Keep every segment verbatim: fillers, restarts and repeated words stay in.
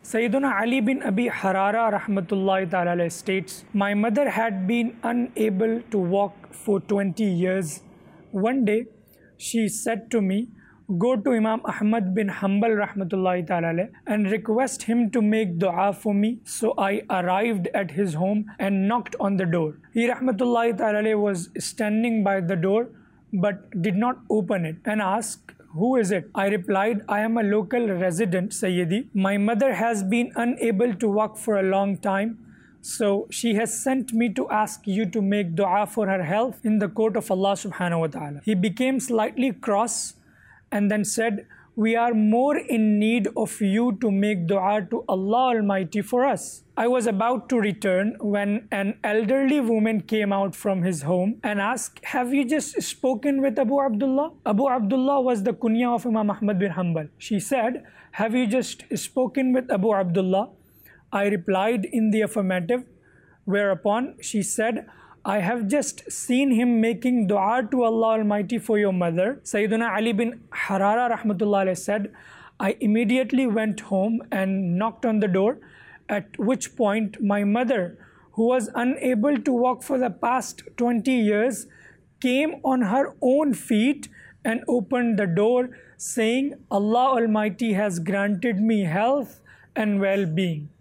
Sayyiduna Ali bin Abi Harara rahmatullahi ta'ala states, my mother had been unable to walk for twenty years. One day, she said to me, go to Imam Ahmad bin Hanbal rahmatullahi ta'ala and request him to make dua for me. So I arrived at his home and knocked on the door. He rahmatullahi ta'ala was standing by the door but did not open it and asked, who is it? I replied, I am a local resident, Sayyidi. My mother has been unable to walk for a long time, so she has sent me to ask you to make dua for her health in the court of Allah subhanahu wa ta'ala. He became slightly cross and then said, we are more in need of you to make dua to Allah Almighty for us. I was about to return when an elderly woman came out from his home and asked, have you just spoken with Abu Abdullah? Abu Abdullah was the kunya of Imam Ahmad bin Hanbal. She said, have you just spoken with Abu Abdullah? I replied in the affirmative, whereupon she said, I have just seen him making dua to Allah Almighty for your mother. Sayyiduna Ali bin Harara rahmatullah said, I immediately went home and knocked on the door, at which point my mother, who was unable to walk for the past twenty years, came on her own feet and opened the door, saying, Allah Almighty has granted me health and well-being.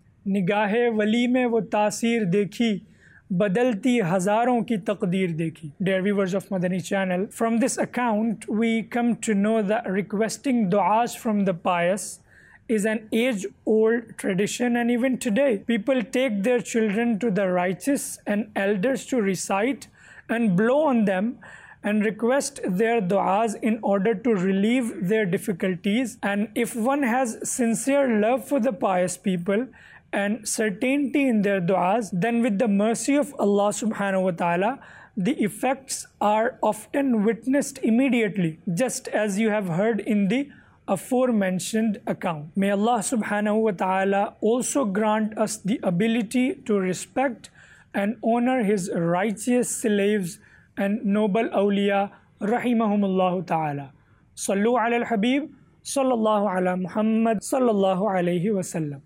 Nigahe wali mein wo taasir dekhi, badalti hazaron ki taqdeer dekhi. Dear viewers of Madani channel, from this account we come to know that requesting du'as from the pious is an age-old tradition, and even today people take their children to the righteous and elders to recite and blow on them and request their du'as in order to relieve their difficulties. And if one has sincere love for the pious people and certainty in their du'as, then with the mercy of Allah subhanahu wa ta'ala, the effects are often witnessed immediately, just as you have heard in the aforementioned account. May Allah subhanahu wa ta'ala also grant us the ability to respect and honor His righteous slaves and noble awliya rahimahumullah ta'ala. Sallu ala al-Habib, sallallahu ala Muhammad, sallallahu alayhi wa sallam.